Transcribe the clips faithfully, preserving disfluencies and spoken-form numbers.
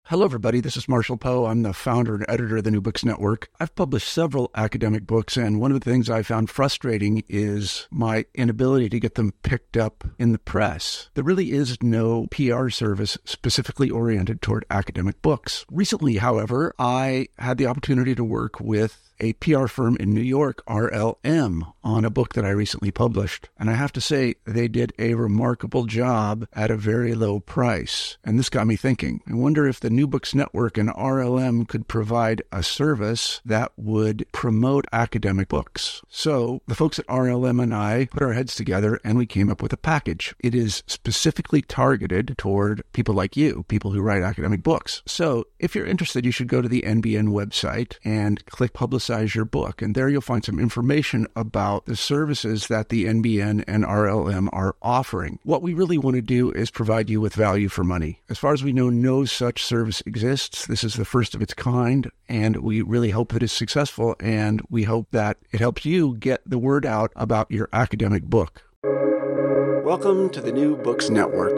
Hello, everybody. This is Marshall Poe. I'm the founder and editor of the New Books Network. I've published several academic books, and one of the things I found frustrating is my inability to get them picked up in the press. There really is no P R service specifically oriented toward academic books. Recently, however, I had the opportunity to work with a P R firm in New York, R L M, on a book that I recently published. And I have to say, they did a remarkable job at a very low price. And this got me thinking. I wonder if the New Books Network and R L M could provide a service that would promote academic books. So the folks at R L M and I put our heads together and we came up with a package. It is specifically targeted toward people like you, people who write academic books. So if you're interested, you should go to the N B N website and click Publicize your book. And there you'll find some information about the services that the N B N and R L M are offering. What we really want to do is provide you with value for money. As far as we know, no such service exists. This is the first of its kind, and we really hope that it's successful, and we hope that it helps you get the word out about your academic book. Welcome to the New Books Network.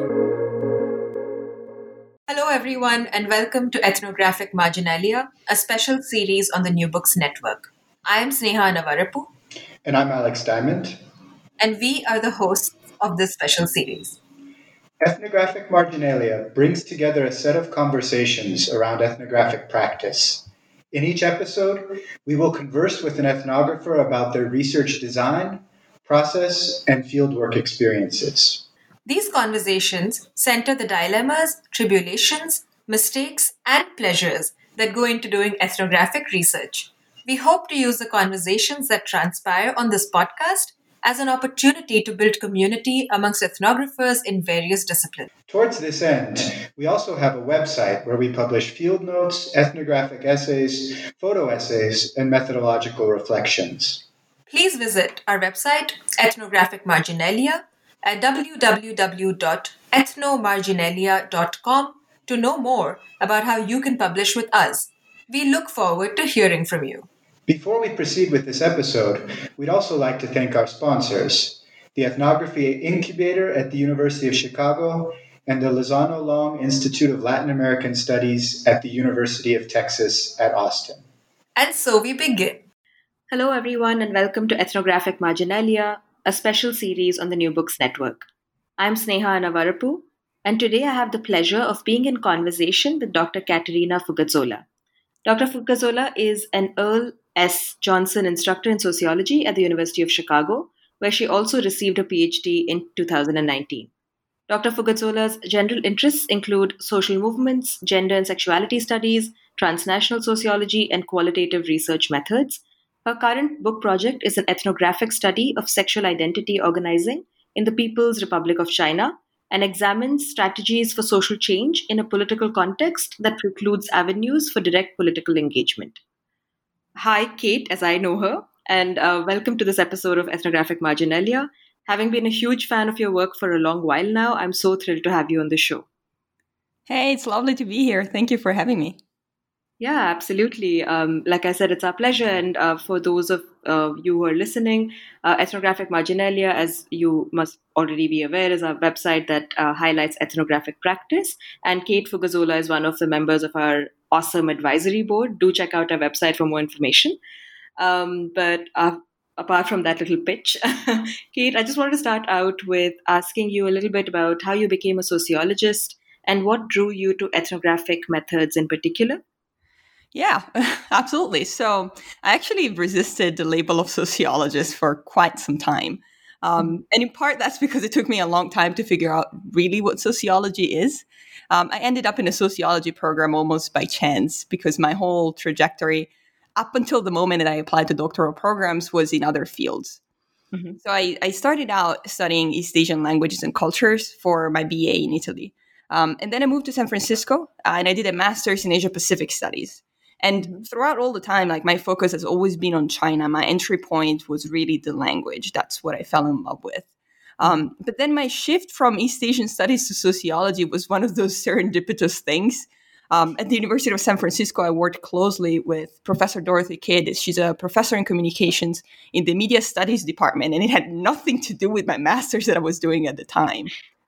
Hello, everyone, and welcome to Ethnographic Marginalia, a special series on the New Books Network. I am Sneha Navarapu. And I'm Alex Diamond. And we are the hosts of this special series. Ethnographic Marginalia brings together a set of conversations around ethnographic practice. In each episode, we will converse with an ethnographer about their research design, process, and fieldwork experiences. These conversations center the dilemmas, tribulations, mistakes, and pleasures that go into doing ethnographic research. We hope to use the conversations that transpire on this podcast as an opportunity to build community amongst ethnographers in various disciplines. Towards this end, we also have a website where we publish field notes, ethnographic essays, photo essays, and methodological reflections. Please visit our website, Ethnographic Marginalia, at w w w dot ethnomarginalia dot com to know more about how you can publish with us. We look forward to hearing from you. Before we proceed with this episode, we'd also like to thank our sponsors, the Ethnography Incubator at the University of Chicago and the Lozano Long Institute of Latin American Studies at the University of Texas at Austin. And so we begin. Hello, everyone, and welcome to Ethnographic Marginalia, a special series on the New Books Network. I'm Sneha Navarapu, and today I have the pleasure of being in conversation with Doctor Katerina Fugazzolo. Doctor Fugazzolo is an Earl S. Johnson Instructor in Sociology at the University of Chicago, where she also received a P H D in two thousand nineteen. Doctor Fugazzolo's general interests include social movements, gender and sexuality studies, transnational sociology, and qualitative research methods. Her current book project is an ethnographic study of sexual identity organizing in the People's Republic of China and examines strategies for social change in a political context that precludes avenues for direct political engagement. Hi, Kate, as I know her, and uh, welcome to this episode of Ethnographic Marginalia. Having been a huge fan of your work for a long while now, I'm so thrilled to have you on the show. Hey, it's lovely to be here. Thank you for having me. Yeah, absolutely. Um, like I said, it's our pleasure. And uh, for those of uh, you who are listening, uh, Ethnographic Marginalia, as you must already be aware, is our website that uh, highlights ethnographic practice. And Kate Fugazzolo is one of the members of our awesome advisory board. Do check out our website for more information. Um, but uh, apart from that little pitch, Kate, I just wanted to start out with asking you a little bit about how you became a sociologist and what drew you to ethnographic methods in particular. Yeah, absolutely. So I actually resisted the label of sociologist for quite some time. Um, and in part, that's because it took me a long time to figure out really what sociology is. Um, I ended up in a sociology program almost by chance because my whole trajectory up until the moment that I applied to doctoral programs was in other fields. Mm-hmm. So I, I started out studying East Asian languages and cultures for my B A in Italy. Um, and then I moved to San Francisco uh, and I did a master's in Asia Pacific studies. And throughout all the time, like my focus has always been on China. My entry point was really the language. That's what I fell in love with. Um, but then my shift from East Asian studies to sociology was one of those serendipitous things. Um, at the University of San Francisco, I worked closely with Professor Dorothy Kidd. She's a professor in communications in the media studies department, and it had nothing to do with my master's that I was doing at the time.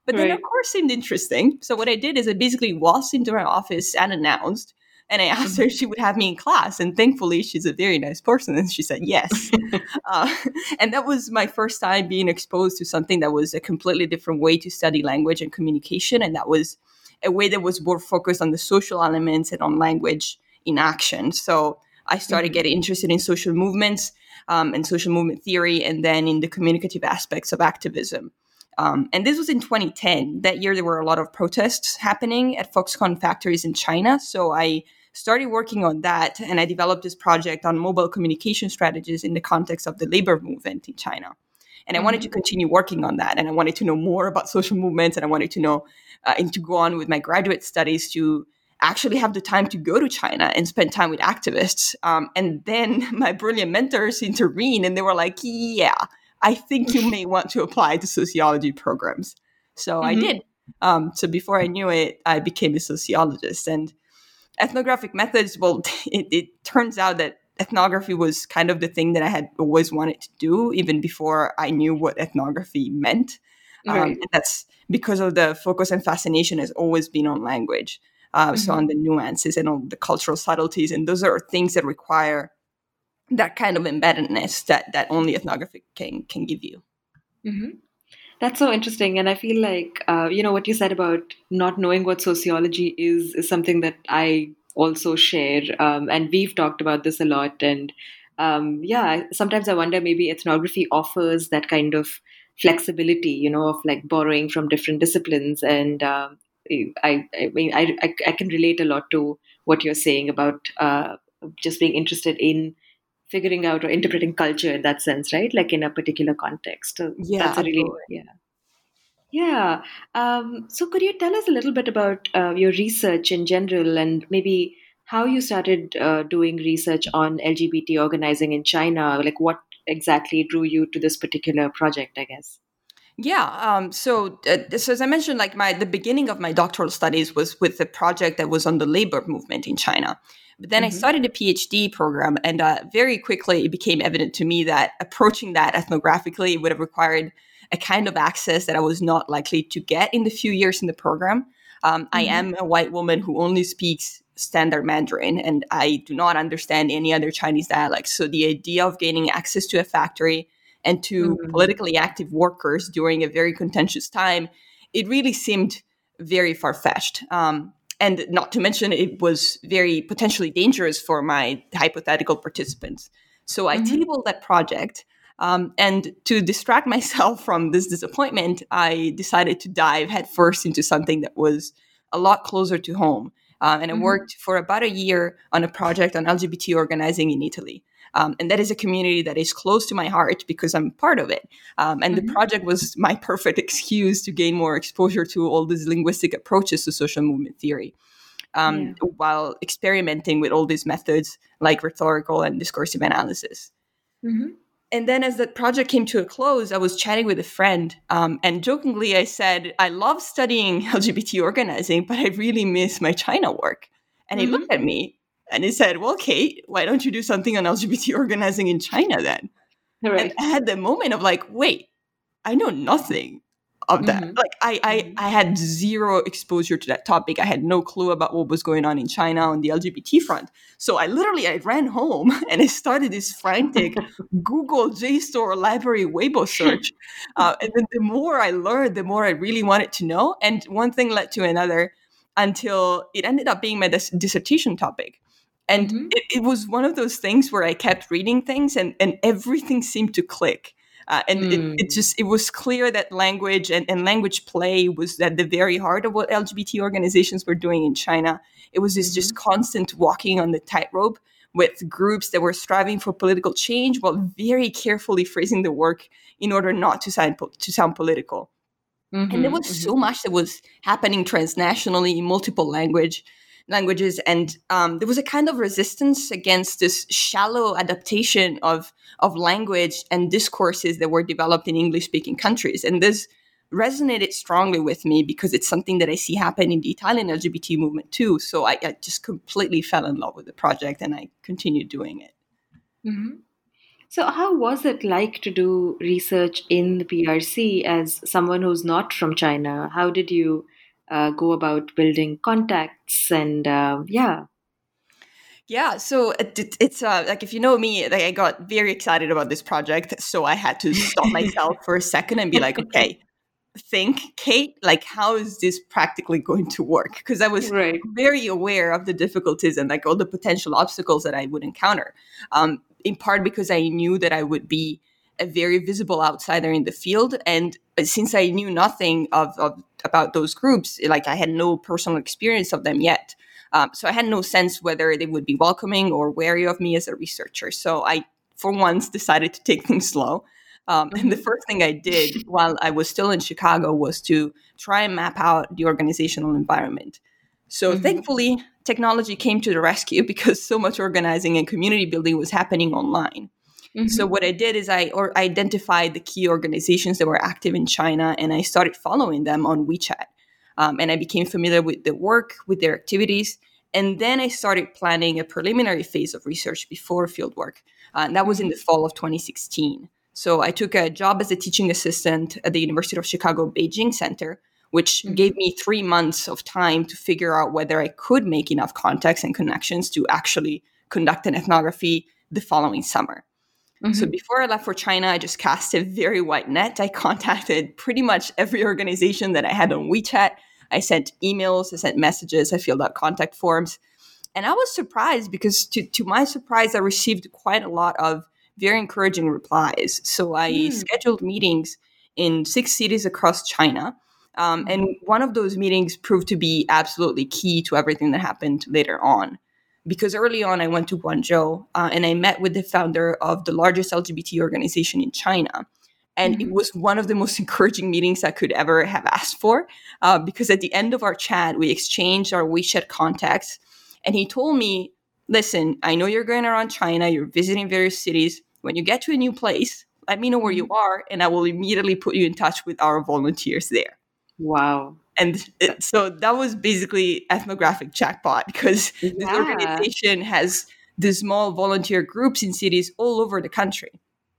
But then, Right. of course, seemed interesting. So what I did is I basically waltzed into her office unannounced, and I asked her if she would have me in class. And thankfully, she's a very nice person, and she said yes. uh, and that was my first time being exposed to something that was a completely different way to study language and communication, and that was a way that was more focused on the social elements and on language in action. So I started Mhm. getting interested in social movements um, and social movement theory, and then in the communicative aspects of activism. Um, and this was in twenty ten. That year, there were a lot of protests happening at Foxconn factories in China. So I started working on that, and I developed this project on mobile communication strategies in the context of the labor movement in China. And I wanted to continue working on that, and I wanted to know more about social movements, and I wanted to know uh, and to go on with my graduate studies to actually have the time to go to China and spend time with activists. Um, and then my brilliant mentors intervened, and they were like, yeah, I think you may want to apply to sociology programs. So I Mhm. did. Um, so before I knew it, I became a sociologist. And ethnographic methods, well, it, it turns out that ethnography was kind of the thing that I had always wanted to do, even before I knew what ethnography meant. Um, Right. and that's because of the focus and fascination has always been on language. Uh, so Mhm. on the nuances and on the cultural subtleties. And those are things that require that kind of embeddedness that, that only ethnography can, can give you. Mhm. That's so interesting. And I feel like, uh, you know, what you said about not knowing what sociology is, is something that I also share. Um, and we've talked about this a lot. And um, yeah, I- sometimes I wonder maybe ethnography offers that kind of flexibility, you know, of like borrowing from different disciplines. And um, I, I mean, I, I, I can relate a lot to what you're saying about uh, just being interested in figuring out or interpreting culture in that sense, right? Like in a particular context. So Yeah, that's a really, absolutely. yeah. Yeah. Um, so could you tell us a little bit about uh, your research in general and maybe how you started uh, doing research on L G B T organizing in China? Like what exactly drew you to this particular project, I guess? Yeah. Um, so, uh, so as I mentioned, like my the beginning of my doctoral studies was with a project that was on the labor movement in China. But then I Mm-hmm. started a PhD program, and uh, very quickly it became evident to me that approaching that ethnographically would have required a kind of access that I was not likely to get in the few years in the program. Um, I Mm-hmm. am a white woman who only speaks standard Mandarin, and I do not understand any other Chinese dialects. So the idea of gaining access to a factory and to Mm-hmm. politically active workers during a very contentious time, it really seemed very far fetched. Um, and not to mention, it was very potentially dangerous for my hypothetical participants. So I Mm-hmm. tabled that project. Um, and to distract myself from this disappointment, I decided to dive headfirst into something that was a lot closer to home. Um, and I Mm-hmm. worked for about a year on a project on L G B T organizing in Italy. Um, and that is a community that is close to my heart because I'm part of it. Um, and the Mm-hmm. project was my perfect excuse to gain more exposure to all these linguistic approaches to social movement theory, Yeah. um, while experimenting with all these methods like rhetorical and discursive analysis. Mm-hmm. And then as that project came to a close, I was chatting with a friend, um, and jokingly I said, I love studying L G B T organizing, but I really miss my China work. And he Mm-hmm. looked at me and he said, well, Kate, why don't you do something on L G B T organizing in China then? And Right. I had the moment of like, wait, I know nothing of that. Mm-hmm. Like I, I, I had zero exposure to that topic. I had no clue about what was going on in China on the L G B T front. So I literally, I ran home and I started this frantic Google JSTOR library Weibo search. Uh, and then the more I learned, the more I really wanted to know. And one thing led to another until it ended up being my dis- dissertation topic. And Mm-hmm. it, it was one of those things where I kept reading things and, and everything seemed to click. Uh, and it, it Mm-hmm. just it was clear that language and, and language play was at the very heart of what L G B T organizations were doing in China. It was this Mm-hmm. just constant walking on the tightrope with groups that were striving for political change while very carefully phrasing the work in order not to sound po- to sound political. And there Mm-hmm. was Mm-hmm. so much that was happening transnationally in multiple language languages, and um, there was a kind of resistance against this shallow adaptation of of language and discourses that were developed in English speaking countries. And this resonated strongly with me because it's something that I see happen in the Italian L G B T movement too. So I, I just completely fell in love with the project and I continued doing it. Mm-hmm. So, how was it like to do research in the P R C as someone who's not from China? How did you uh, go about building contacts and uh, yeah? Yeah, so it, it's uh, like if you know me, like I got very excited about this project, so I had to stop myself for a second and be like, okay, think, Kate, like how is this practically going to work? Because I was Right. very aware of the difficulties and like all the potential obstacles that I would encounter. Um, in part because I knew that I would be a very visible outsider in the field, and since I knew nothing of, of about those groups, like I had no personal experience of them yet. Um, so I had no sense whether they would be welcoming or wary of me as a researcher. So I, for once, decided to take things slow. Um, and the first thing I did while I was still in Chicago was to try and map out the organizational environment. So Mhm. thankfully, technology came to the rescue because so much organizing and community building was happening online. So Mhm. what I did is I or identified the key organizations that were active in China, and I started following them on WeChat. Um, and I became familiar with their work, with their activities. And then I started planning a preliminary phase of research before fieldwork. Uh, and that was in the fall of twenty sixteen. So I took a job as a teaching assistant at the University of Chicago Beijing Center, which Mhm. gave me three months of time to figure out whether I could make enough contacts and connections to actually conduct an ethnography the following summer. So Mhm. before I left for China, I just cast a very wide net. I contacted pretty much every organization that I had on WeChat. I sent emails, I sent messages, I filled out contact forms. And I was surprised because, to, to my surprise, I received quite a lot of very encouraging replies. So I Mm. scheduled meetings in six cities across China. Um, and Mhm. one of those meetings proved to be absolutely key to everything that happened later on. Because early on, I went to Guangzhou uh, and I met with the founder of the largest L G B T organization in China. And it Mhm. was one of the most encouraging meetings I could ever have asked for, uh, because at the end of our chat, we exchanged our WeChat contacts. And he told me, listen, I know you're going around China, you're visiting various cities. When you get to a new place, let me know where you Mhm. are, and I will immediately put you in touch with our volunteers there. Wow. And it, so that was basically ethnographic jackpot because this Yeah. organization has these small volunteer groups in cities all over the country.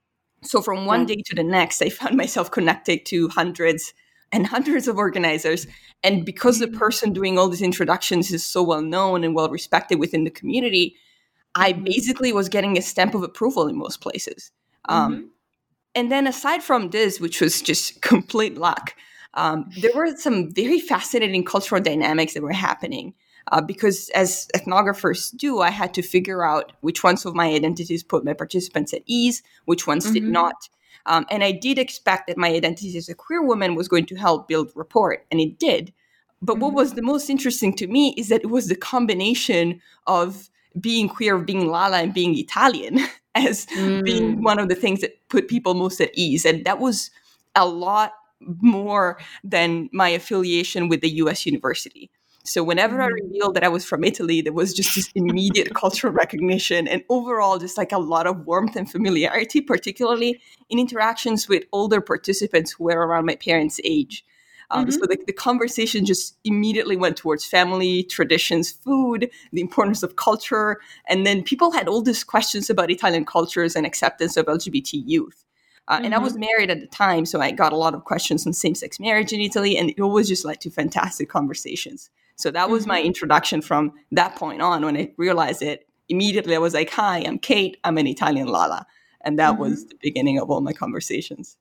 So from one That. day to the next, I found myself connected to hundreds and hundreds of organizers. And because the Mm. person doing all these introductions is so well known and well respected within the community, I Mhm. basically was getting a stamp of approval in most places. Um, Mhm. and then aside from this, which was just complete luck, um, there were some very fascinating cultural dynamics that were happening. Uh, because as ethnographers do, I had to figure out which ones of my identities put my participants at ease, which ones did Mhm. not. Um, and I did expect that my identity as a queer woman was going to help build rapport, and it did. But what Mhm. was the most interesting to me is that it was the combination of being queer, being Lala, and being Italian as being Mm. one of the things that put people most at ease. And that was a lot more than my affiliation with the U S university. So whenever I Mhm. revealed that I was from Italy, there was just this immediate cultural recognition and overall just like a lot of warmth and familiarity, particularly in interactions with older participants who were around my parents' age. Um, so Mhm. the, the conversation just immediately went towards family, traditions, food, the importance of culture. And then people had all these questions about Italian cultures and acceptance of L G B T youth. Uh, and I was Mhm. married at the time, so I got a lot of questions on same sex marriage in Italy, and it always just led to fantastic conversations. So that was my Mhm. introduction from that point on. When I realized it, immediately I was like, hi, I'm Kate, I'm an Italian Lala. And that was Mhm. the beginning of all my conversations.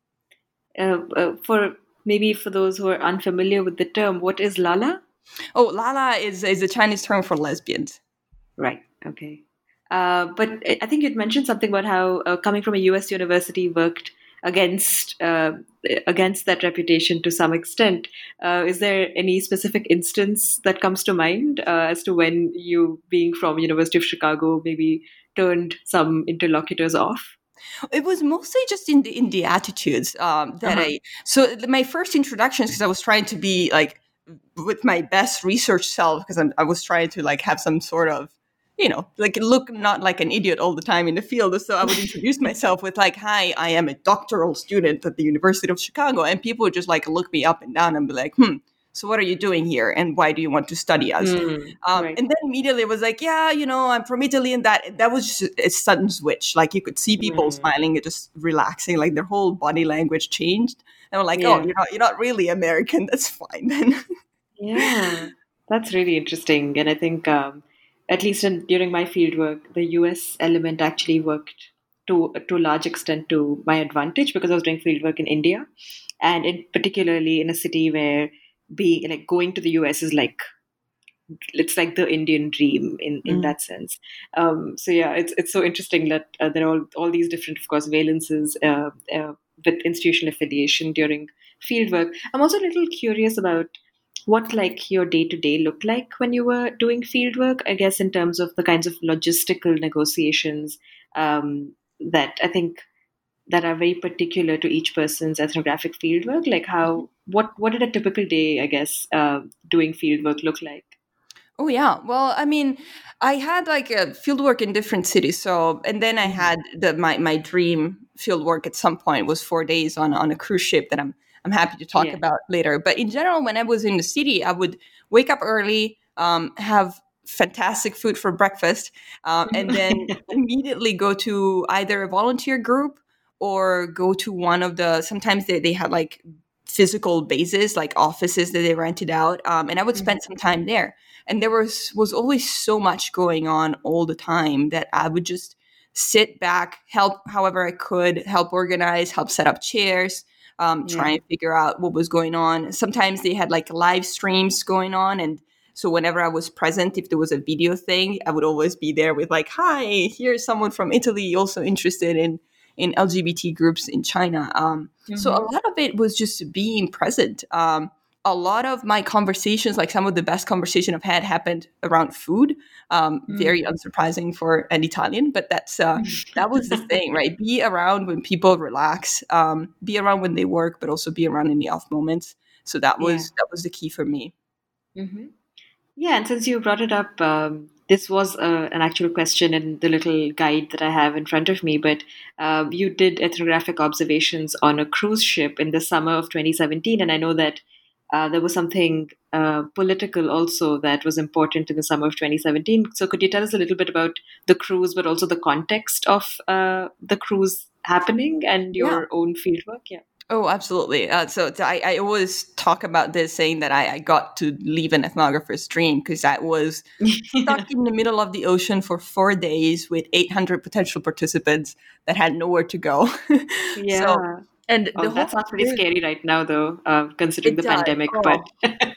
Uh, uh, for maybe for those who are unfamiliar with the term, what is Lala? Oh, Lala is, is a Chinese term for lesbians. Right. Okay. Uh, but I I think you'd mentioned something about how uh, coming from a U S university worked against uh, against that reputation to some extent. Uh, is there any specific instance that comes to mind uh, as to when you, being from University of Chicago, maybe turned some interlocutors off? It was mostly just in the in the attitudes um, that Uh-huh. I. So th- my first introductions, because I was trying to be like with my best research self, because I was trying to like have some sort of, you know, like look not like an idiot all the time in the field. So I would introduce myself with like, "Hi, I am a doctoral student at the University of Chicago," and people would just like look me up and down and be like, "Hmm." so what are you doing here? And why do you want to study us? Mm, Um, right. and then immediately it was like, yeah, you know, I'm from Italy. And that that was just a sudden switch. Like you could see people Mm. smiling and just relaxing, like their whole body language changed. And we're like, Yeah. oh, you're not, you're not really American. That's fine then. Yeah, that's really interesting. And I think, um, at least in, during my fieldwork, the U S element actually worked to to a large extent to my advantage because I was doing fieldwork in India, and in particularly in a city where being like going to the U S is like it's like the Indian dream in in Mm. that sense. Um, so yeah, it's it's so interesting that uh, there are all, all these different, of course, valences uh, uh, with institutional affiliation during fieldwork. I'm also a little curious about what like your day to day looked like when you were doing fieldwork. I guess in terms of the kinds of logistical negotiations um, that I think that are very particular to each person's ethnographic fieldwork. Like how what what did a typical day, I guess, uh, doing fieldwork look like? Oh yeah. Well, I mean, I had like a field work in different cities. So, and then I had the my my dream field work at some point was four days on on a cruise ship that I'm I'm happy to talk Yeah. about later. But in general, when I was in the city, I would wake up early, um, have fantastic food for breakfast, um, and then immediately go to either a volunteer group or go to one of the. Sometimes they they had like physical bases, like offices that they rented out, um, and I would spend some time there. And there was was always so much going on all the time that I would just sit back, help however I could, help organize, help set up chairs, um, try Yeah. and figure out what was going on. Sometimes they had like live streams going on, and so whenever I was present, if there was a video thing, I would always be there with like, "Hi, here's someone from Italy also interested in in L G B T groups in China." Um, So a lot of it was just being present. Um, a lot of my conversations, like some of the best conversation I've had, happened around food. Um, very unsurprising for an Italian, but that's uh, that was the thing, right? Be around when people relax. Um, be around when they work, but also be around in the off moments. So that Yeah. was that was the key for me. hmm Yeah, and since you brought it up, um, this was uh, an actual question in the little guide that I have in front of me. But uh, you did ethnographic observations on a cruise ship in the summer of twenty seventeen, and I know that uh, there was something uh, political also that was important in the summer of twenty seventeen. So, could you tell us a little bit about the cruise, but also the context of uh, the cruise happening and Yeah. your own fieldwork? Yeah. Oh, absolutely. Uh, so it's- I, I always talk about this, saying that I, I got to live an ethnographer's dream because I was stuck in the middle of the ocean for four days with eight hundred potential participants that had nowhere to go. Yeah. So, and Oh, the whole that sounds pretty experience- scary right now, though, uh, considering It the does. pandemic. Oh. But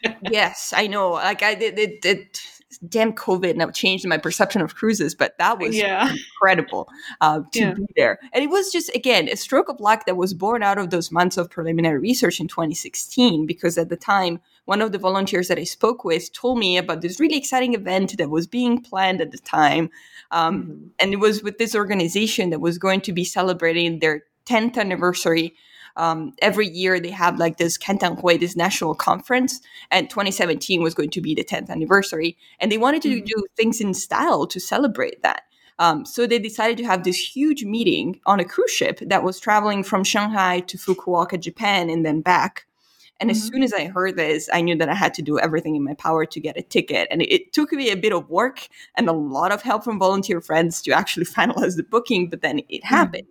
Yes, I know. Like I did, it, it, damn COVID now changed my perception of cruises, but that was yeah, incredible uh, to Yeah. be there. And it was just, again, a stroke of luck that was born out of those months of preliminary research in twenty sixteen, because at the time, one of the volunteers that I spoke with told me about this really exciting event that was being planned at the time. Um, Mhm. And it was with this organization that was going to be celebrating their tenth anniversary. Um, every year they have like this Kentanghui, this national conference, and twenty seventeen was going to be the tenth anniversary. And they wanted to Mhm. do things in style to celebrate that. Um, so they decided to have this huge meeting on a cruise ship that was traveling from Shanghai to Fukuoka, Japan, and then back. And as Mhm. soon as I heard this, I knew that I had to do everything in my power to get a ticket. And it, it took me a bit of work and a lot of help from volunteer friends to actually finalize the booking, but then it happened.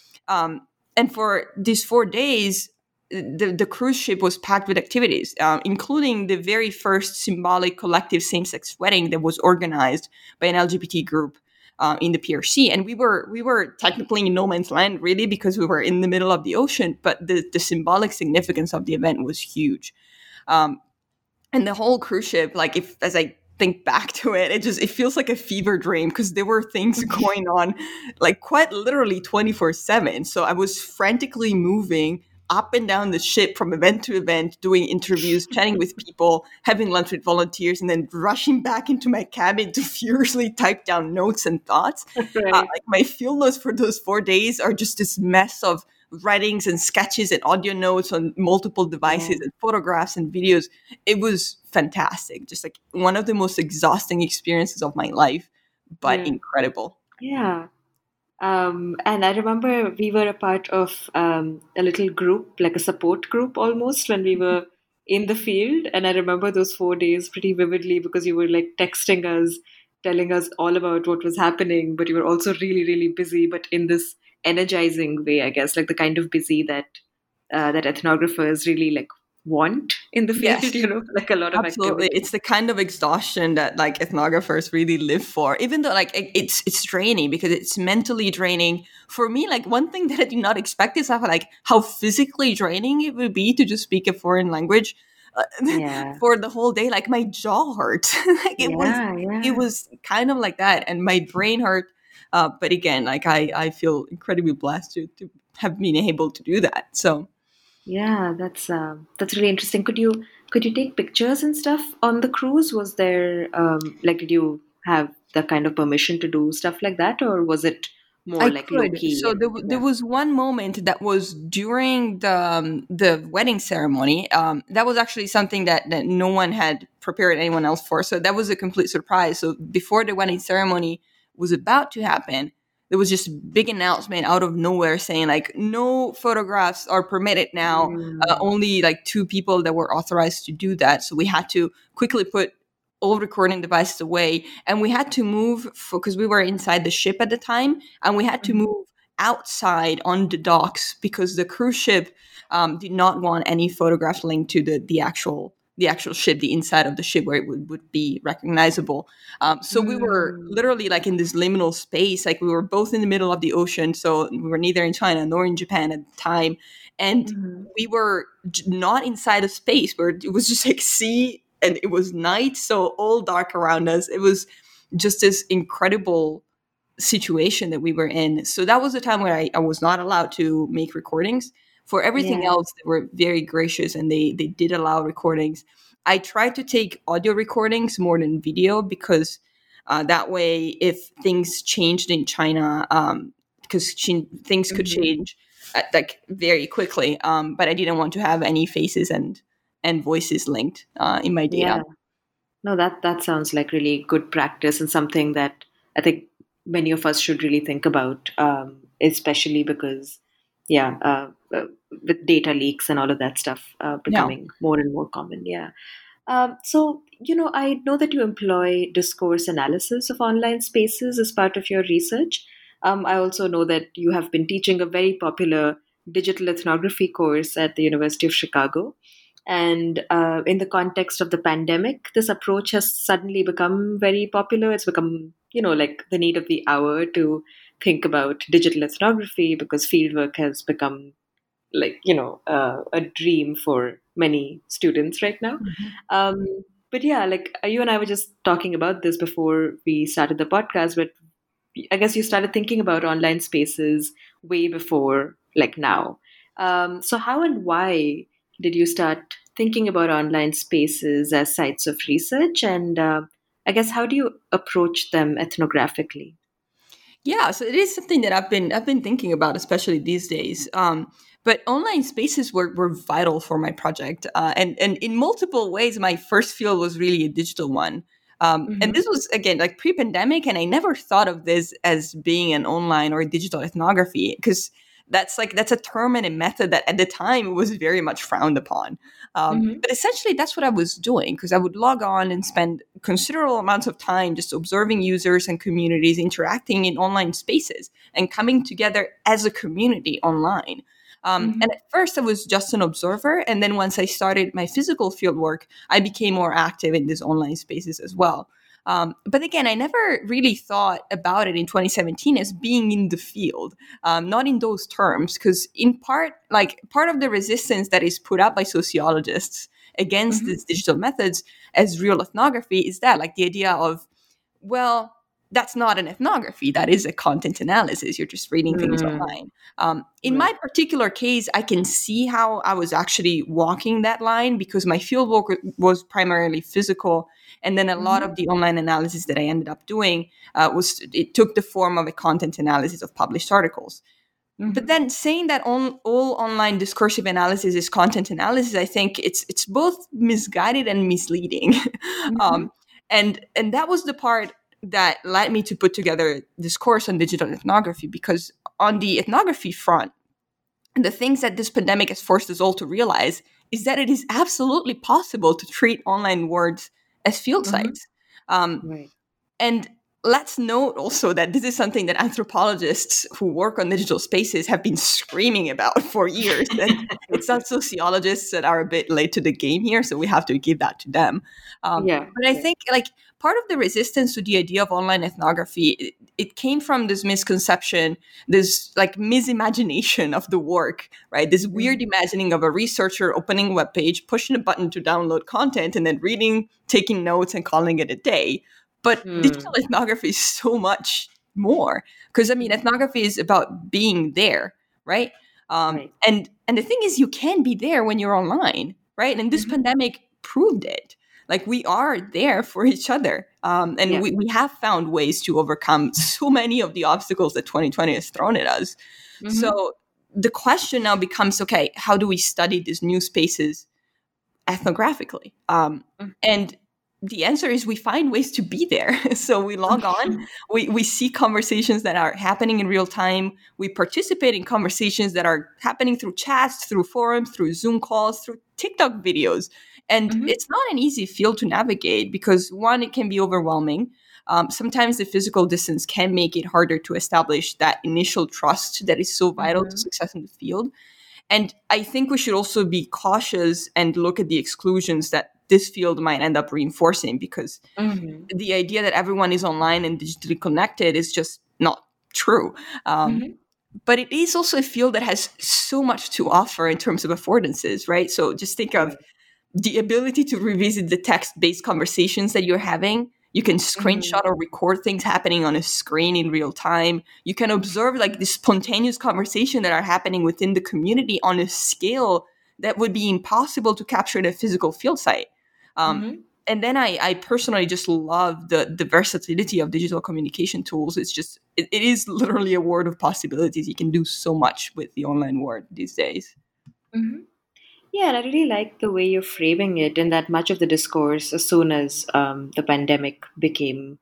Um, and for these four days, the, the cruise ship was packed with activities, uh, including the very first symbolic collective same-sex wedding that was organized by an L G B T group uh, in the P R C. And we were we were technically in no man's land, really, because we were in the middle of the ocean. But the, the symbolic significance of the event was huge. Um, and the whole cruise ship, like if as I think back to it, it just it feels like a fever dream because there were things going on like quite literally twenty-four seven. So I was frantically moving up and down the ship from event to event, doing interviews, chatting with people, having lunch with volunteers, and then rushing back into my cabin to furiously type down notes and thoughts. Uh, Right. like my field notes for those four days are just this mess of writings and sketches and audio notes on multiple devices Yeah. and photographs and videos. It was fantastic. Just like one of the most exhausting experiences of my life, but Yeah. incredible. Yeah. Um, and I remember we were a part of um, a little group, like a support group almost, when we were in the field. And I remember those four days pretty vividly because you were like texting us, telling us all about what was happening, but you were also really, really busy, but in this energizing way, I guess, like the kind of busy that uh, that ethnographers really like want in the field, Yes. you know, like a lot of Absolutely. activity. It's the kind of exhaustion that like ethnographers really live for, even though like it- it's it's draining because it's mentally draining. For me, like one thing that I did not expect is how like how physically draining it would be to just speak a foreign language uh, Yeah. for the whole day. Like my jaw hurt. Like it was Yeah. it Yeah. was kind of like that, and my brain hurt. Uh, but again, like I I feel incredibly blessed to to have been able to do that. So. Yeah, that's um, that's really interesting. Could you could you take pictures and stuff on the cruise? Was there um, like did you have the kind of permission to do stuff like that, or was it more I like low could. key? So there, And w- there yeah. was one moment that was during the um, the wedding ceremony. Um, that was actually something that, that no one had prepared anyone else for. So that was a complete surprise. So before the wedding ceremony was about to happen, there was just a big announcement out of nowhere saying like no photographs are permitted now. Uh, Mm, only like two people that were authorized to do that. So we had to quickly put all recording devices away, and we had to move because we were inside the ship at the time, and we had to mhm, move outside on the docks because the cruise ship um, did not want any photographs linked to the the actual the actual ship, the inside of the ship where it would, would be recognizable. Um, so we were mm, literally like in this liminal space, like we were both in the middle of the ocean, so we were neither in China nor in Japan at the time, and mhm. we were j- not inside a space where it was just like sea and it was night, so all dark around us. It was just this incredible situation that we were in. So that was the time where I, I was not allowed to make recordings. For everything Yeah. else, they were very gracious and they they did allow recordings. I tried to take audio recordings more than video because uh, that way, if things changed in China, because um, things could Mhm. change uh, like very quickly. Um, but I didn't want to have any faces and and voices linked uh, in my data. Yeah. No, that that sounds like really good practice and something that I think many of us should really think about, um, especially because, yeah, uh, uh, with data leaks and all of that stuff uh, Yeah. becoming more and more common. Yeah. Um, so, you know, I know that you employ discourse analysis of online spaces as part of your research. Um, I also know that you have been teaching a very popular digital ethnography course at the University of Chicago. And uh, in the context of the pandemic, this approach has suddenly become very popular. It's become, you know, like the need of the hour to think about digital ethnography because fieldwork has become like, you know, uh, a dream for many students right now. Mhm. Um, but yeah, like uh, you and I were just talking about this before we started the podcast, but I guess you started thinking about online spaces way before like now. Um, so how and why did you start thinking about online spaces as sites of research? And uh, I guess how do you approach them ethnographically? Yeah, so it is something that I've been I've been thinking about, especially these days. Um, but online spaces were, were vital for my project, uh, and and in multiple ways. My first field was really a digital one, um, and Mm-hmm. this was again like pre-pandemic, and I never thought of this as being an online or digital ethnography because that's like that's a term and a method that at the time was very much frowned upon. Um, Mm-hmm. but essentially, that's what I was doing because I would log on and spend considerable amounts of time just observing users and communities interacting in online spaces and coming together as a community online. Um, Mm-hmm. and at first, I was just an observer. And then once I started my physical field work, I became more active in these online spaces as well. Um, but again, I never really thought about it in twenty seventeen as being in the field, um, not in those terms, because in part, like part of the resistance that is put up by sociologists against Mm-hmm. these digital methods as real ethnography is that, like the idea of, well, that's not an ethnography. That is a content analysis. You're just reading things Mm, online. Um, in right. my particular case, I can see how I was actually walking that line because my fieldwork was primarily physical, and then a lot Mm-hmm. of the online analysis that I ended up doing uh, was it took the form of a content analysis of published articles. But Mm-hmm. then saying that on, all online discursive analysis is content analysis, I think it's it's both misguided and misleading. Mm-hmm. um, and and that was the part that led me to put together this course on digital ethnography because on the ethnography front, the things that this pandemic has forced us all to realize is that it is absolutely possible to treat online words as field Mm-hmm. sites. Um, Right. and let's note also that this is something that anthropologists who work on digital spaces have been screaming about for years. And it's not sociologists that are a bit late to the game here, so we have to give that to them. Um, Yeah. but I Yeah. think like part of the resistance to the idea of online ethnography, it, it came from this misconception, this like misimagination of the work, right? This weird Mhm. imagining of a researcher opening a web page, pushing a button to download content, and then reading, taking notes, and calling it a day. But Hmm. digital ethnography is so much more, because I mean, ethnography is about being there, right? Um, Right. and and the thing is, you can be there when you're online, right? And this Mhm. pandemic proved it. Like we are there for each other, um, and Yeah. we, we have found ways to overcome so many of the obstacles that twenty twenty has thrown at us. Mhm. So the question now becomes, okay, how do we study these new spaces ethnographically? Um, Mhm. and the answer is we find ways to be there. So we log on, we, we see conversations that are happening in real time. We participate in conversations that are happening through chats, through forums, through Zoom calls, through TikTok videos. And Mhm. it's not an easy field to navigate because, one, it can be overwhelming. Um, sometimes the physical distance can make it harder to establish that initial trust that is so vital to Mhm. success in the field. And I think we should also be cautious and look at the exclusions that this field might end up reinforcing, because Mhm. the idea that everyone is online and digitally connected is just not true. Um, Mhm. but it is also a field that has so much to offer in terms of affordances, right? So just think of Right. the ability to revisit the text-based conversations that you're having. You can screenshot Mhm. or record things happening on a screen in real time. You can observe like the spontaneous conversation that are happening within the community on a scale that would be impossible to capture in a physical field site. Um, Mhm. and then I, I personally just love the, the versatility of digital communication tools. It's just, it, it is literally a world of possibilities. You can do so much with the online world these days. Mhm. Yeah, and I really like the way you're framing it, in that much of the discourse, as soon as um, the pandemic became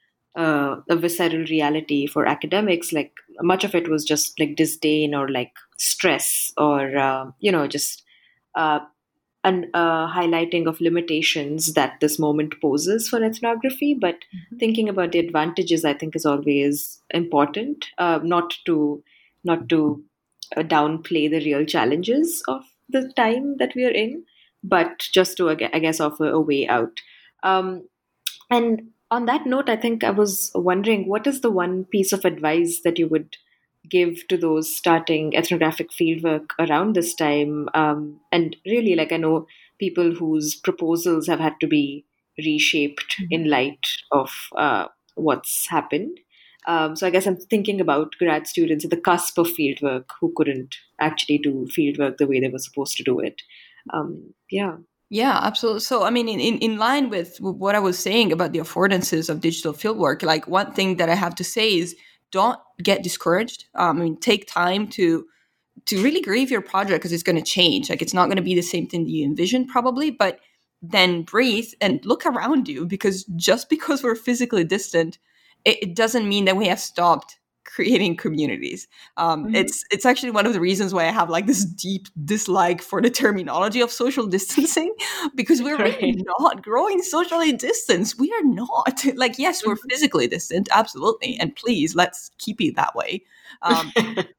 uh, a visceral reality for academics, like much of it was just like disdain or like stress or, uh, you know, just uh, an uh, highlighting of limitations that this moment poses for ethnography. But thinking about the advantages, I think, is always important. Uh, not to not to uh, downplay the real challenges of the time that we are in, but just to, I gue- I guess, offer a way out. Um, and on that note, I think I was wondering, what is the one piece of advice that you would give to those starting ethnographic fieldwork around this time? Um, and really, like, I know people whose proposals have had to be reshaped in light of uh, what's happened. Um, so I guess I'm thinking about grad students at the cusp of fieldwork who couldn't actually do fieldwork the way they were supposed to do it. Um, yeah. Yeah, absolutely. So, I mean, in, in, in line with what I was saying about the affordances of digital fieldwork, like one thing that I have to say is don't get discouraged. Um, I mean, take time to to really grieve your project because it's going to change. Like, it's not going to be the same thing that you envisioned, probably, but then breathe and look around you, because just because we're physically distant, it, it doesn't mean that we have stopped creating communities. Um, Mhm. it's it's actually one of the reasons why I have like this deep dislike for the terminology of social distancing, because we're Right. really not growing socially distanced. We are not. Like, yes, we're physically distant, absolutely, and please let's keep it that way. Um,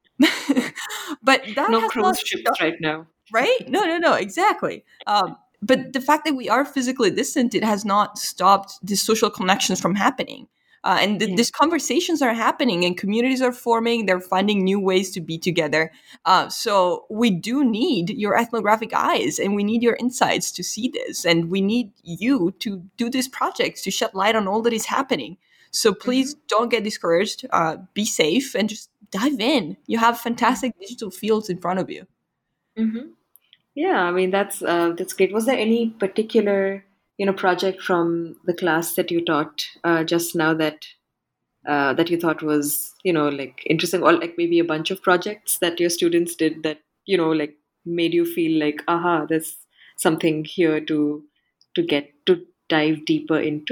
but that No has not cruise ships stopped, right now. right? No, no, no, exactly. Um, but the fact that we are physically distant, it has not stopped these social connections from happening. Uh, and th- Yeah. these conversations are happening and communities are forming. They're finding new ways to be together. Uh, so we do need your ethnographic eyes and we need your insights to see this. And we need you to do these projects to shed light on all that is happening. So please Mhm. don't get discouraged. Uh, be safe and just dive in. You have fantastic digital fields in front of you. Mhm. Yeah, I mean that's uh, that's great. Was there any particular, you know, project from the class that you taught uh, just now that uh, that you thought was, you know, like interesting, or like maybe a bunch of projects that your students did that, you know, like made you feel like, aha, there's something here to to get to dive deeper into?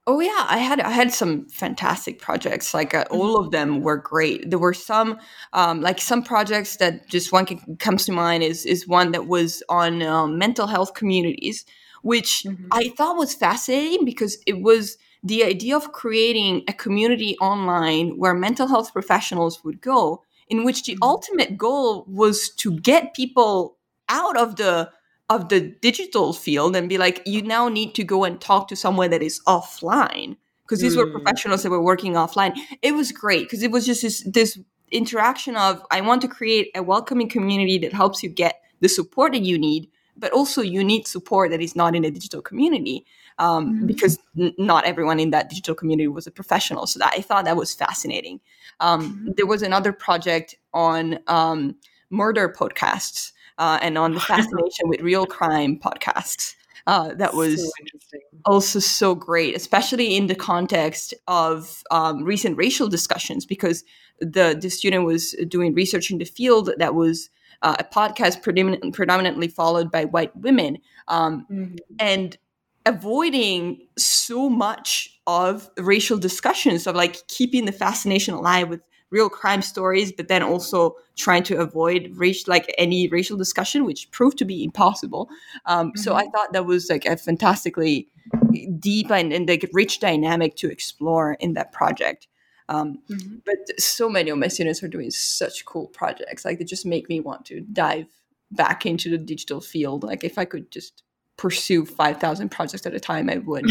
Oh yeah, I had I had some fantastic projects. Like uh, all of them were great. There were some um, like some projects that just one can, comes to mind is is one that was on um, mental health communities, which Mm-hmm. I thought was fascinating because it was the idea of creating a community online where mental health professionals would go, in which the Mm-hmm. ultimate goal was to get people out of the of the digital field and be like, you now need to go and talk to someone that is offline, because these were Mm. professionals that were working offline. It was great because it was just this, this interaction of, I want to create a welcoming community that helps you get the support that you need, but also you need support that is not in a digital community, um, Mhm. because n- not everyone in that digital community was a professional. So that, I thought that was fascinating. Um, Mhm. there was another project on um, murder podcasts, uh, and on the fascination with real crime podcasts. Uh, that was So interesting. also so great, especially in the context of um, recent racial discussions, because the, the student was doing research in the field that was uh, a podcast predomin- predominantly followed by white women, um, Mhm. and avoiding so much of racial discussions, of like keeping the fascination alive with real crime stories, but then also trying to avoid race, like any racial discussion, which proved to be impossible. Um, so I Mhm. thought that was like a fantastically deep and, and like rich dynamic to explore in that project. Um, Mhm. but so many of my students are doing such cool projects. Like they just make me want to dive back into the digital field. Like if I could just pursue five thousand projects at a time, I would.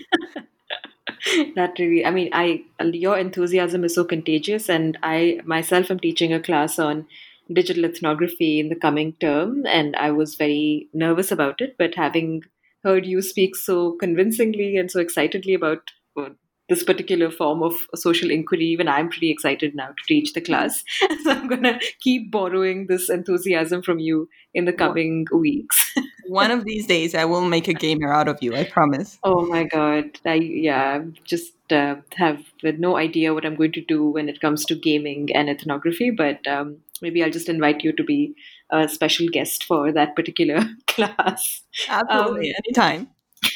That really, I mean, I your enthusiasm is so contagious, and I myself am teaching a class on digital ethnography in the coming term, and I was very nervous about it. But having heard you speak so convincingly and so excitedly about uh, this particular form of social inquiry, even I'm pretty excited now to teach the class. So I'm gonna keep borrowing this enthusiasm from you in the One coming weeks. one of these days, I will make a gamer out of you. I promise. Oh my God. I, yeah, just uh, have no idea what I'm going to do when it comes to gaming and ethnography, but um, maybe I'll just invite you to be a special guest for that particular class. Absolutely, Um, anytime.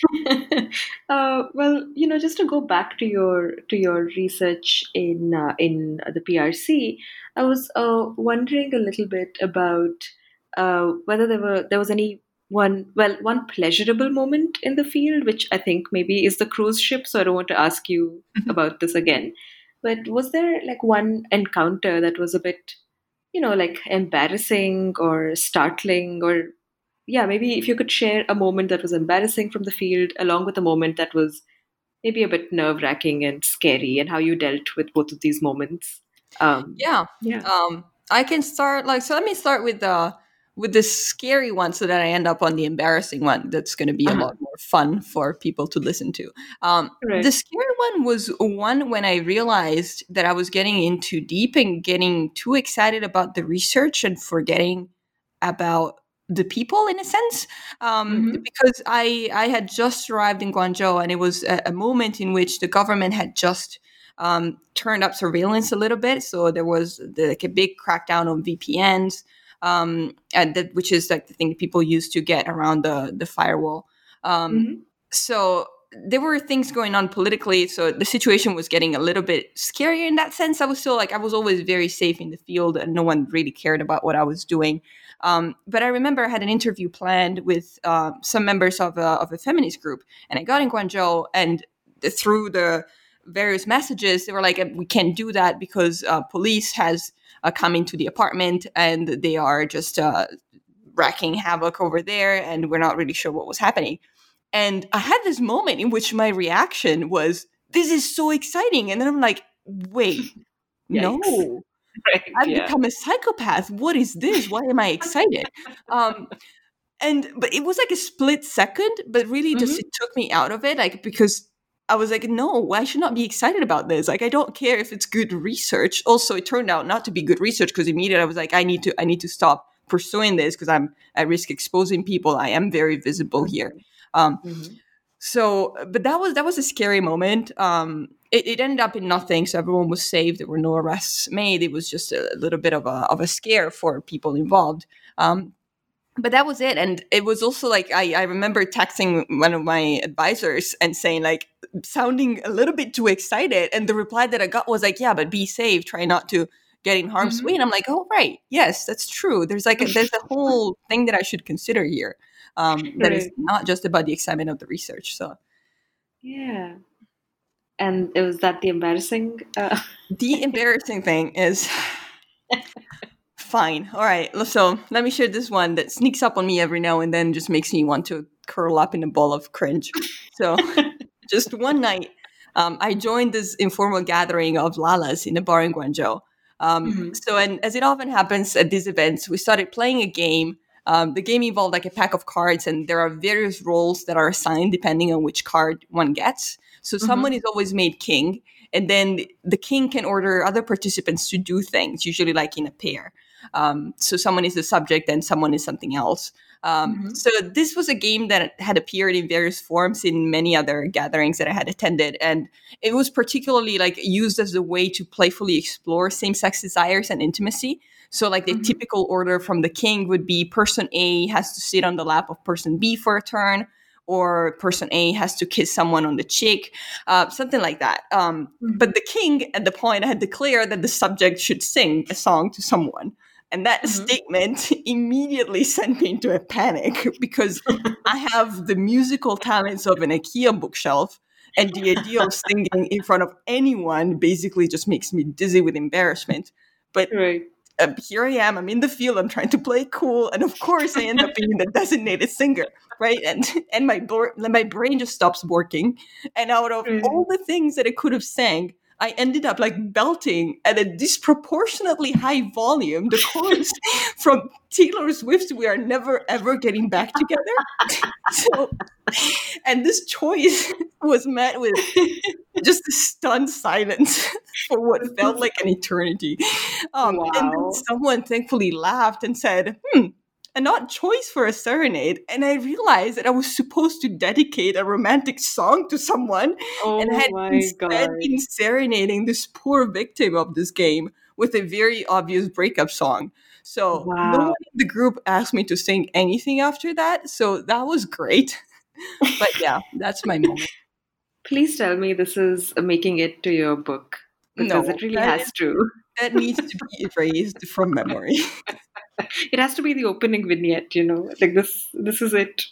uh, well, you know, just to go back to your to your research in uh, in the P R C, I was uh, wondering a little bit about uh, whether there were there was any one well one pleasurable moment in the field, which I think maybe is the cruise ship. So I don't want to ask you about this again, but was there like one encounter that was a bit, you know, like embarrassing or startling, or yeah, maybe if you could share a moment that was embarrassing from the field along with a moment that was maybe a bit nerve wracking and scary, and how you dealt with both of these moments. Um, Yeah. yeah. Um, I can start like so. Let me start with the with the scary one, so that I end up on the embarrassing one. That's going to be a Uh-huh. lot more fun for people to listen to. Um, the Right. scary one was one when I realized that I was getting in too deep and getting too excited about the research and forgetting about the people, in a sense, um, Mm-hmm. because I I had just arrived in Guangzhou, and it was a, a moment in which the government had just um, turned up surveillance a little bit. So there was the, like a big crackdown on V P Ns, um, and that, which is like the thing people use to get around the the firewall. Um, Mm-hmm. so there were things going on politically. So the situation was getting a little bit scarier in that sense. I was still like I was always very safe in the field, and no one really cared about what I was doing. Um, but I remember I had an interview planned with uh, some members of a, of a feminist group, and I got in Guangzhou, and through the various messages, they were like, we can't do that because uh, police has uh, come into the apartment and they are just uh, wreaking havoc over there, and we're not really sure what was happening. And I had this moment in which my reaction was, this is so exciting. And then I'm like, wait, Yikes. no, Right. I've Yeah. become a psychopath. What is this? Why am I excited? Um, and but it was like a split second, but really just Mm-hmm. it took me out of it, like because I was like, no, I should not be excited about this. Like I don't care if it's good research. Also, it turned out not to be good research, because immediately I was like, I need to I need to stop pursuing this because I'm at risk exposing people. I am very visible here. Um, Mm-hmm. so, but that was that was a scary moment. Um, it, it ended up in nothing, so everyone was saved. There were no arrests made. It was just a little bit of a of a scare for people involved. Um, but that was it. And it was also like, I, I remember texting one of my advisors and saying, like, sounding a little bit too excited. And the reply that I got was like, yeah, but be safe. Try not to get in harm's Mm-hmm. way. And I'm like, oh, right. Yes, that's true. There's like, a, there's a whole thing that I should consider here. Um, that is Right. not just about the excitement of the research. So Yeah. And was that the embarrassing? Uh, the embarrassing thing is fine. All right. So let me share this one that sneaks up on me every now and then, just makes me want to curl up in a ball of cringe. So just one night, um, I joined this informal gathering of Lalas in a bar in Guangzhou. Um, Mhm. So, and as it often happens at these events, we started playing a game. Um, the game involved like a pack of cards, and there are various roles that are assigned depending on which card one gets. So someone is always made king, and then the king can order other participants to do things, usually like in a pair. Um, so someone is the subject and someone is something else. Um, Mhm. So this was a game that had appeared in various forms in many other gatherings that I had attended, and it was particularly like used as a way to playfully explore same-sex desires and intimacy. So like the Mhm. typical order from the king would be person A has to sit on the lap of person B for a turn, or person A has to kiss someone on the cheek, uh, something like that. Um, Mhm. But the king, at the point, had declared that the subject should sing a song to someone. And that Mhm. statement immediately sent me into a panic because I have the musical talents of an IKEA bookshelf, and the idea of singing in front of anyone basically just makes me dizzy with embarrassment. But Right. uh, here I am, I'm in the field, I'm trying to play cool, and of course I end up being the designated singer, right? And and my bor- my brain just stops working. And out of Right. all the things that I could have sang, I ended up like belting at a disproportionately high volume the chorus from Taylor Swift's "We Are Never Ever Getting Back Together." So, and this choice was met with just a stunned silence for what felt like an eternity. Um, And then Wow. someone thankfully laughed and said, hmm, an odd choice for a serenade. And I realized that I was supposed to dedicate a romantic song to someone, and I Oh had my instead God. been serenading this poor victim of this game with a very obvious breakup song. So no Wow. one in the group asked me to sing anything after that. So that was great. But yeah, that's my moment. Please tell me this is making it to your book, because No, it really that has to. that needs to be erased from memory. It has to be the opening vignette, you know. Like this this is it.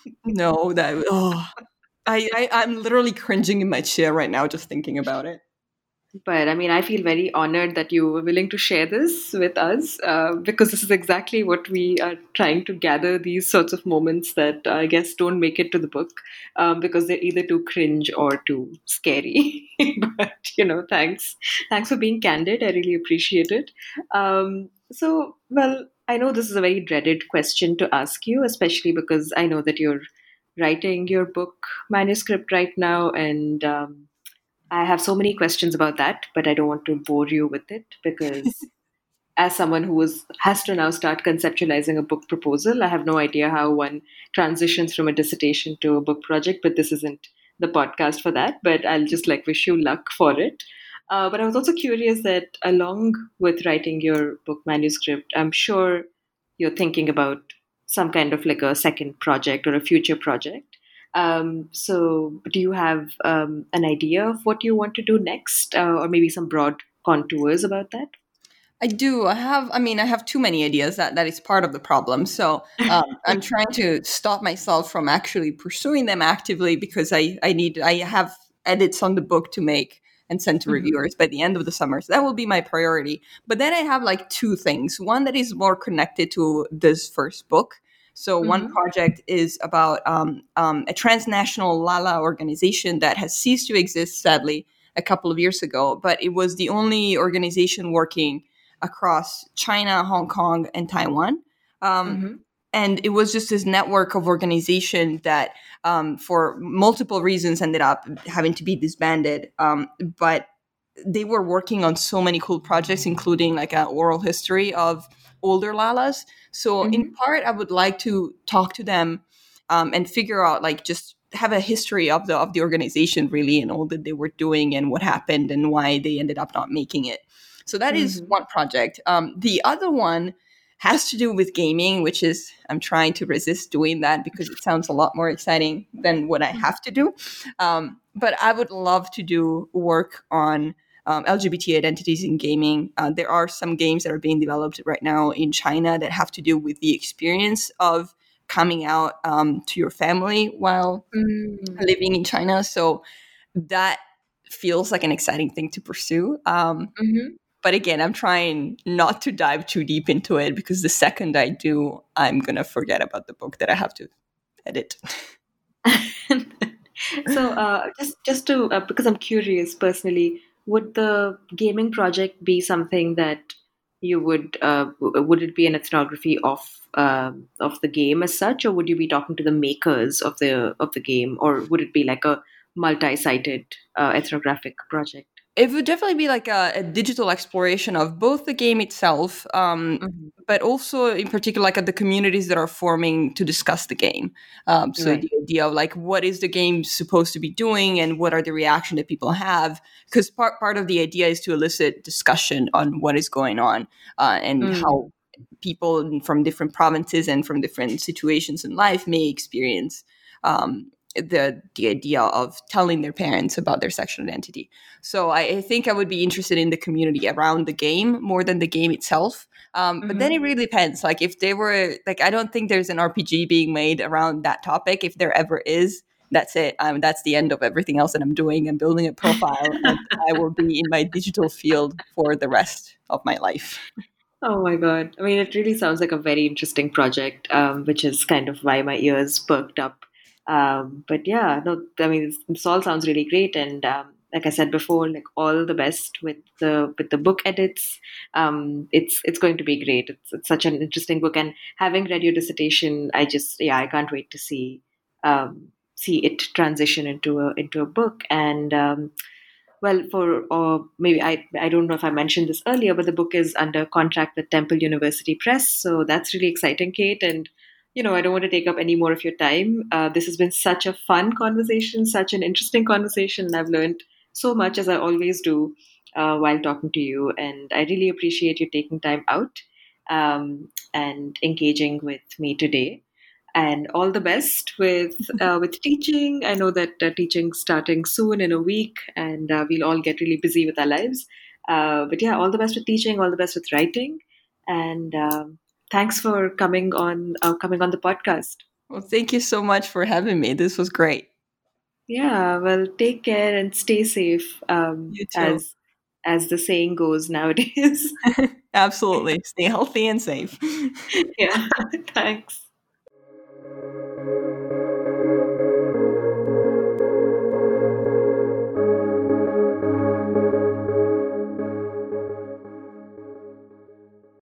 No, that oh, I, I I'm literally cringing in my chair right now just thinking about it. But I mean, I feel very honored that you were willing to share this with us, uh, because this is exactly what we are trying to gather, these sorts of moments that I guess don't make it to the book, um, because they're either too cringe or too scary. But, you know, thanks. Thanks for being candid. I really appreciate it. Um, so, well, I know this is a very dreaded question to ask you, especially because I know that you're writing your book manuscript right now, and um, I have so many questions about that, but I don't want to bore you with it because, as someone who is, has to now start conceptualizing a book proposal, I have no idea how one transitions from a dissertation to a book project, but this isn't the podcast for that. But I'll just like wish you luck for it. Uh, but I was also curious that along with writing your book manuscript, I'm sure you're thinking about some kind of like a second project or a future project. Um, so, do you have um, an idea of what you want to do next, uh, or maybe some broad contours about that? I do. I have. I mean, I have too many ideas. That that is part of the problem. So um, I'm trying to stop myself from actually pursuing them actively because I I need I have edits on the book to make and send to Mhm. reviewers by the end of the summer. So that will be my priority. But then I have like two things. One that is more connected to this first book. So one Mhm. project is about um, um, a transnational Lala organization that has ceased to exist, sadly, a couple of years ago. But it was the only organization working across China, Hong Kong, and Taiwan. Um, Mhm. and it was just this network of organization that, um, for multiple reasons, ended up having to be disbanded. Um, but they were working on so many cool projects, including like an oral history of older Lalas. So in Mhm. part, I would like to talk to them um, and figure out like just have a history of the of the organization really and all that they were doing and what happened and why they ended up not making it. So that is Mhm. one project. Um, the other one has to do with gaming, which is I'm trying to resist doing that because it sounds a lot more exciting than what I have to do. Um, but I would love to do work on um, L G B T identities in gaming. Uh, there are some games that are being developed right now in China that have to do with the experience of coming out um, to your family while mm. living in China. So that feels like an exciting thing to pursue. Um, mm-hmm. But again, I'm trying not to dive too deep into it because the second I do, I'm going to forget about the book that I have to edit. So uh, just, just to, uh, because I'm curious personally, would the gaming project be something that you would, uh, would it be an ethnography of uh, of the game as such, or would you be talking to the makers of the of the game, or would it be like a multi-sited uh, ethnographic project? It would definitely be like a, a digital exploration of both the game itself, um, mm-hmm. but also in particular like the communities that are forming to discuss the game. Um, so right. the idea of like what is the game supposed to be doing and what are the reaction that people have? Because part part of the idea is to elicit discussion on what is going on uh, and mm. how people from different provinces and from different situations in life may experience um, the the idea of telling their parents about their sexual identity. So I, I think I would be interested in the community around the game more than the game itself. Um, mm-hmm. But then it really depends. Like if they were like, I don't think there's an R P G being made around that topic. If there ever is, that's it. Um, that's the end of everything else that I'm doing. I'm building a profile and I will be in my digital field for the rest of my life. Oh my God. I mean, it really sounds like a very interesting project, um, which is kind of why my ears perked up. Um, but yeah, no, I mean, this all sounds really great. And um, like I said before, like all the best with the with the book edits. Um, it's it's going to be great. It's, it's such an interesting book. And having read your dissertation, I just, yeah, I can't wait to see um, see it transition into a into a book. And um, well, for or maybe I I don't know if I mentioned this earlier, but the book is under contract with Temple University Press, so that's really exciting, Kate. And you know, I don't want to take up any more of your time. Uh, this has been such a fun conversation, such an interesting conversation, and I've learned so much, as I always do uh, while talking to you. And I really appreciate you taking time out um, and engaging with me today. And all the best with uh, with teaching. I know that uh, teaching's starting soon in a week, and uh, we'll all get really busy with our lives. Uh, but yeah, all the best with teaching, all the best with writing, and um, thanks for coming on uh, coming on the podcast. Well, thank you so much for having me. This was great. Yeah, well, take care and stay safe. Um, you too. As as the saying goes nowadays. Absolutely, stay healthy and safe. Yeah, thanks. Thank you.